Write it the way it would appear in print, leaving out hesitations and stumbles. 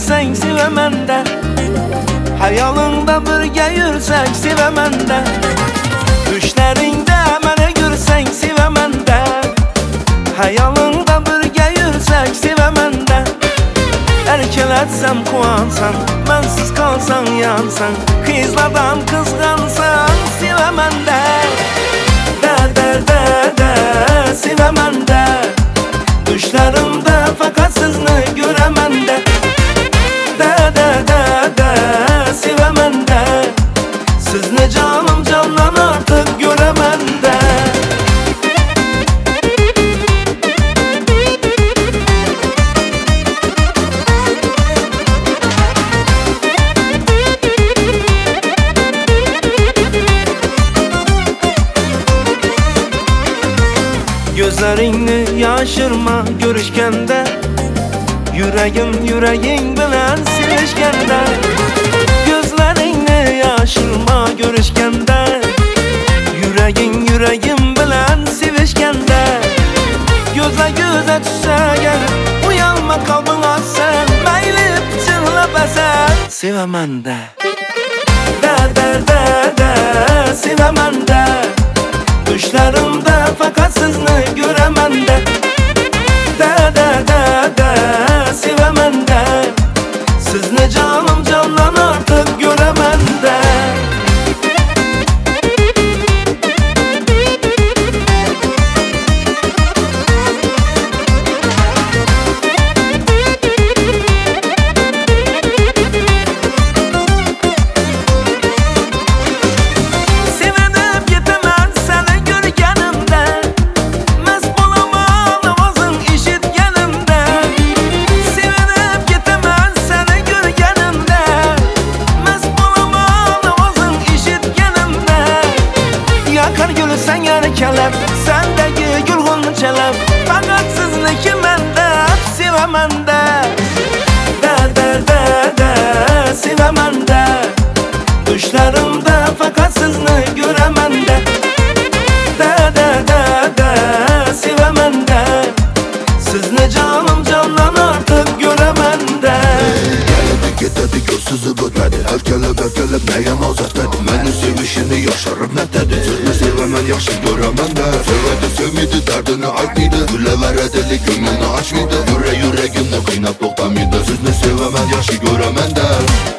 yursang sevaman-da, hayolingda birga yursak sevaman-da, tushlaringda meni ko'rsang sevaman-da, hayolingda birga yursak sevaman-da. Erkalatsam quvonsan, mensiz qolsang yonsan, qizlardan qizg'ansang sevaman-da, da sevaman-da. Düşlerimde fakat sizni göremem de, da sevemem de, sizni canım candan artık göremem de. Gözlerini yaşırma görüşkende, yüreğim yüreğin bilen sevişkende. Gözlerini yaşırma görüşkende, yüreğin yüreğim bilen sevişkende. Göze göze düşse gel, uyanma kalbin açsan, meylip çığlıp esen sevemen de, da sevemen de. Düşlerimde fakat sizni göremem de, da sevemem de, sizni canım candan artık göremem de. Sen yarı kelep, sendeki gülgün çelep, fakat sizniki mende, sevemem de, da sevemem de. Düşlerimde fakat sizni göremem de, da sevemem de, sizni canım candan artık göremem de. Gitadi gözsüzü bitmedi, her kelep neye nazar dedi, meni sevişini yaşarıp ne dedi, sizni sevemen yaxşı göremem de, sevedi sevmedi derdini aytmaydı, güleveredi gönlünü açmaydı, yüreğimde kıynap toxtamaydı, sizni sevemen yaxşı göremem de.